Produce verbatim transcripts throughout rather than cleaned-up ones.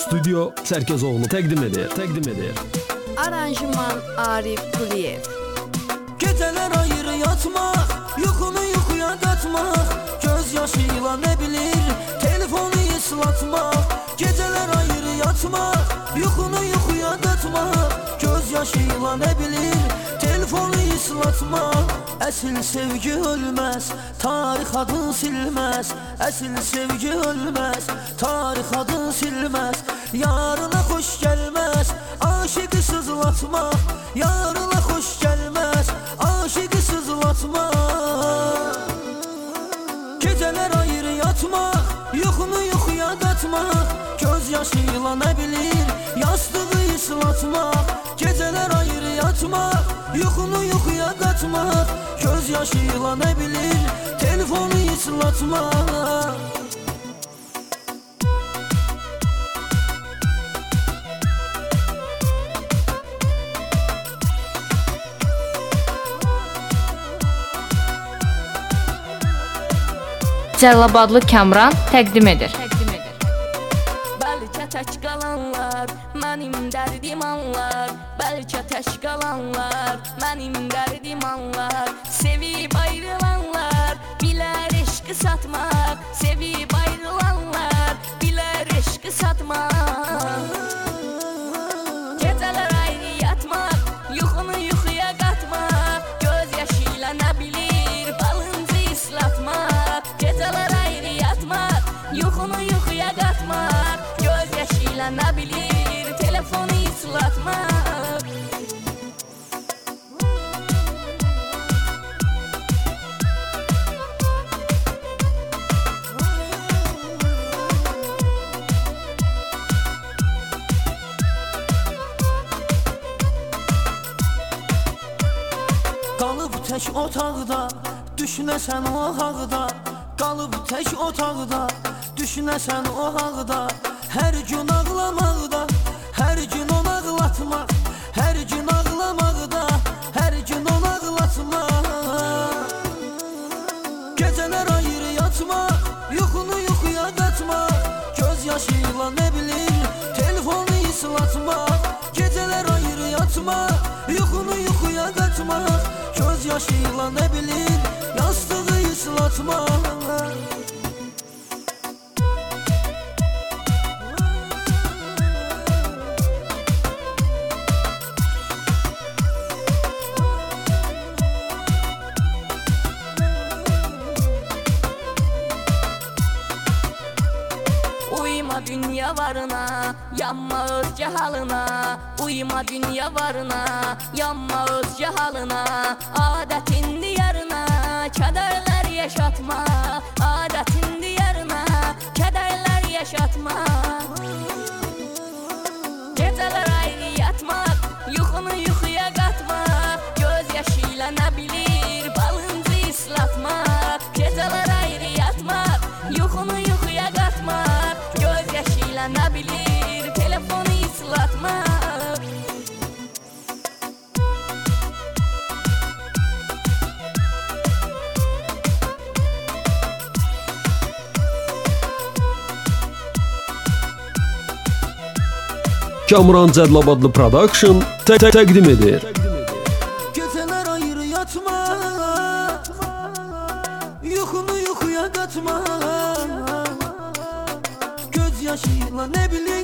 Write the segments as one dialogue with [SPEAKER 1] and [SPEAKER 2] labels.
[SPEAKER 1] Studio Çərkəzoğlu təqdim edir, təqdim edir.
[SPEAKER 2] Aranjman Arif Quliyev.
[SPEAKER 3] Gecələr ayırı yatmaq, yuxunu yuxuya qatmaq, göz yaşıyla nə bilir, telefonu ıslatmaq. Gecələr ayırı yatmaq, yuxunu yuxuya qatmaq, göz yaşıyla nə bilir, telefonu ıslatmaq. Əsil sevgi ölməz, tarix adın silməz. Əsil sevgi ölməz, tarix adın silməz. Yarına xoş gəlməz, aşıqı sızlatmaq. Yarına xoş gəlməz, aşıqı sızlatmaq. Gecələr ayırı yatmaq, yuxunu yuxuya qatmaq, göz yaşıyla nə bilir, yastığı ıslatmaq. Gecələr ayırı yatmaq, yuxunu yuxuya qatmaq, göz yaşıyla nə bilir, telefonu ıslatmaq.
[SPEAKER 4] Cəlilabadlı Kamran təqdim edir.
[SPEAKER 5] Bəlkə tək qalanlar mənim dərdim anlar, bəlkə tək qalanlar mənim dərdim anlar. Sevib ayrılanlar bilər eşqi satmaq, sevib ayrılanlar bilər eşqi satmaq. Gecələr ayrı yatmaq, yuxunu yuxuya qatmaq, göz yaşıyla nə bilir, balıncı ıslatmaq. Gecələr ayrı yatmaq, yuxunu yuxuya qatmaq, göz yaşıyla nə bilir, telefonu ıslatmaq.
[SPEAKER 3] Qalıb tək otaqda, düşünəsən o haqda. Qalıb tək otaqda, düşünəsən o haqda. Hər gün ağlamaqda, hər gün onu ağlatmaq, hər gün ağlamaqda, hər gün onu ağlatmaq. Gecələr ayırı yatmaq, yuxunu yuxuya qatmaq, göz yaşıyla nə bilir, telefonu ıslatmaq. Gecələr ayırı yatmaq, yuxunu yuxuya qatmaq, göz yaşıyla nə bilir, yastığı ıslatmaq.
[SPEAKER 5] Uyma dünya varına, yanma özgə halına. Uyma dünya varına, yanma özgə halına. Adətin diyarına, kədərlər yaşatma. Adətin diyarına, kədərlər yaşatma. Gecələr ayrı yatmaq, yuxunu yuxuya qatmaq, göz yaşıyla nə bilir, balıncı ıslatmaq. Gecələr ayrı yatmaq, yuxunu yuxuya qatmaq, göz yaşıyla nə bilir, telefonu ıslatmaq.
[SPEAKER 1] Kamran Cəlilabadlı Production tə- təqdim edir.
[SPEAKER 3] Gecələr ayırı yatmaq, yuxunu yuxuya qatmaq, göz yaşıyla nə bilir,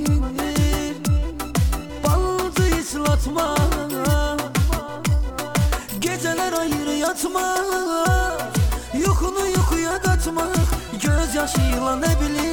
[SPEAKER 3] balıncı ıslatmaq. Gecələr ayırı yatmaq, yuxunu yuxuya qatmaq, göz yaşıyla nə bilir,